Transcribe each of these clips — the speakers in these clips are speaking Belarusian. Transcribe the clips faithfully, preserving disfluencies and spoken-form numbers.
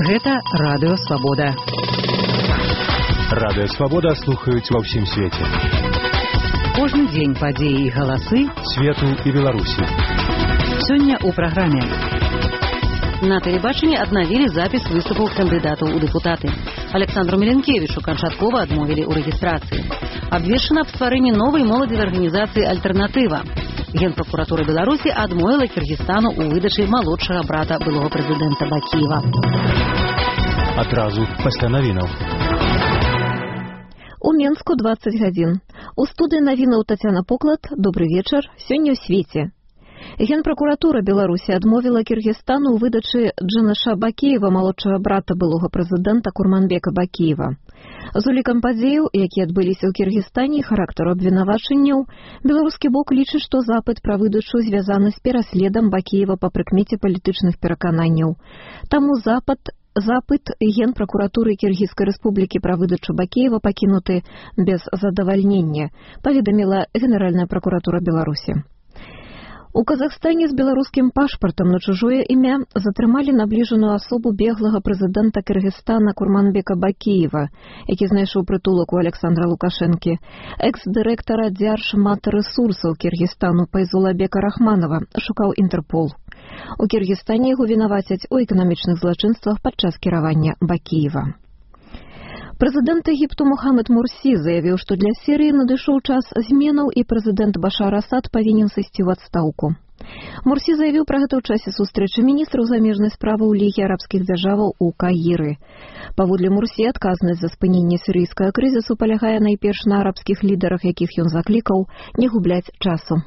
Гэта Радыё Свабода. Радыё Свабода слухаюць ва ўсім свеце. Кожны дзень падзеі і галасы свету і Беларусі. Сёння ў праграме. На тэлебачанні аднавілі запіс выступаў кандыдатаў у дэпутаты. Александру Меленкевічу канчаткова адмовілі ў рэгістрацыі. Абвешчана аб стварэнні новай моладзевай арганізацыі «Альтэрнатыва». Генпракуратура Беларусі адмовіла Кіргізстану ў выдачы малодшага брата былога прэзідэнта Бакіева. Адразу пасля навінаў. У Менску дваццаць гадзін. У студыі навінаў Тацяна Поклад. Добры вечар. Сёння ў свеце. Генпракуратура Беларусі адмовіла Кіргізстану ў выдачы Джаныша Бакіева, малодшага брата былога прэзідэнта Курманбека Бакіева. З улікам падзеяў, якія адбыліся ў Кіргізстане, і характару абвінавачанняў, беларускі бок лічыць, што запыт пра выдачу звязаны з пераследам Бакіева па прыкмеце палітычных перакананняў. Таму запад Запыт Генпракуратуры Кіргізскай рэспублікі пра выдачу Бакіева пакінуты без задавальнення, паведаміла Генеральная пракуратура Беларусі. У Казахстане з беларускім пашпартам на чужое імя затрымалі набліжаную асобу беглага прэзідэнта Кыргызстана Курманбека Бакіева, які знайшоў прытулак у Александра Лукашэнкі. Экс-дырэктара Дзяржматрэсурсаў Кіргізстану Пайзулабека Рахманова шукаў Інтэрпол. У Кіргізстане яго вінавацяць у эканамічных злачынствах падчас кіравання Бакіева. Прэзідэнт Егіпту Мухаммед Мурсі заявіў, што для Сірыі надышоў час зменаў і прэзідэнт Башар Асад павінен сысці ў адстаўку. Мурсі заявіў пра гэта ў часе сустрэчы міністраў замежнай справаў Лігі арабскіх дзяржаваў у Каіры. Паводле Мурсі, адказнасць за спыненне сірыйскага крызісу палягае найперш на арабскіх лідарах, якіх ён заклікаў не губляць часу.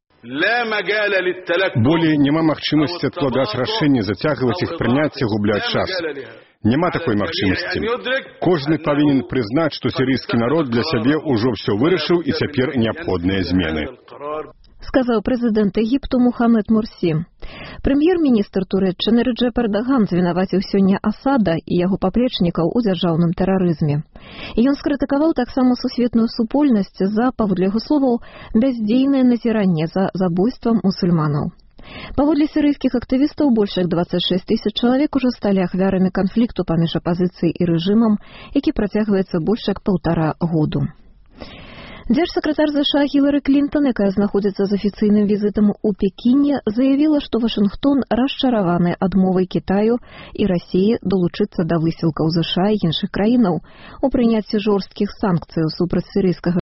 Болей няма магчымасці адкладаць рашэнні, зацягваць іх прыняцце, губляць час. Няма такой магчымасці. Кожны павінен прызнаць, што сірыйскі народ для сябе ўжо ўсё вырашыў і цяпер неабходныя змены. Сказаў прэзідэнт Егіпту Мухаммед Мурсі. Прэм'ер-міністр Турэччыны Рэджэп Эрдаган звінаваціў сёння Асада і яго паплечнікаў у дзяржаўным тэрарызме. Ён скрытыкаваў таксама сусветную супольнасць за, паводле яго словаў, бяздзейнае назіранне за забойствам мусульманаў. Паводле сірыйскіх актывістаў, больш як дваццаць шэсць тысяч чалавек ужо сталі ахвярамі канфлікту паміж апазіцыяй і рэжымам, які працягваецца больш як паўтара году. Дзяржсакратар ЗША Хілары Клінтон, якая знаходзіцца з афіцыйным візітам у Пекіне, заявіла, што Вашынгтон расчараваны адмовай Кітаю і Расіі долучыцца да высілкаў ЗША і іншых краінаў у прыняцці жорсткіх санкцыяў супраць сірыйскага